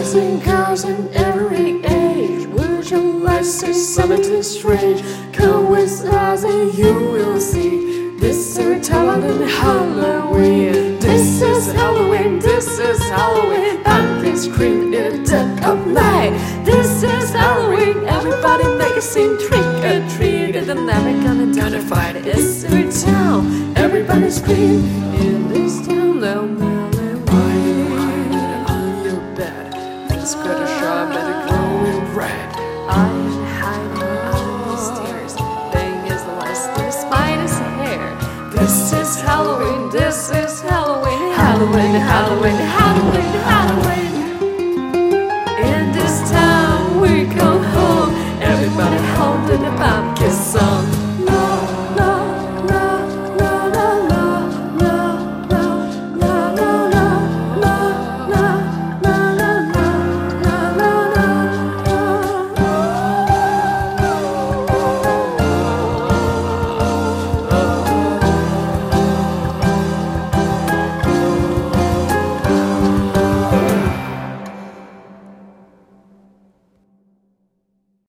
boys and girls in every age, would you like to see something strange? Come with us and you will see. This is Halloween, Halloween. This is Halloween, this is Halloween. Pumpkins scream in the dead of night. This is Halloween, everybody make a scene. Trick or treat, and they're never gonna identify it. It's every town, everybody scream. In this town, they'll never wait. On your bed, it's better sharp and glowing red. I am hiding under the stairs. Bang is the last of the spider's hair. This is Halloween, this is Halloween. Halloween, Halloween, Halloween, Halloween.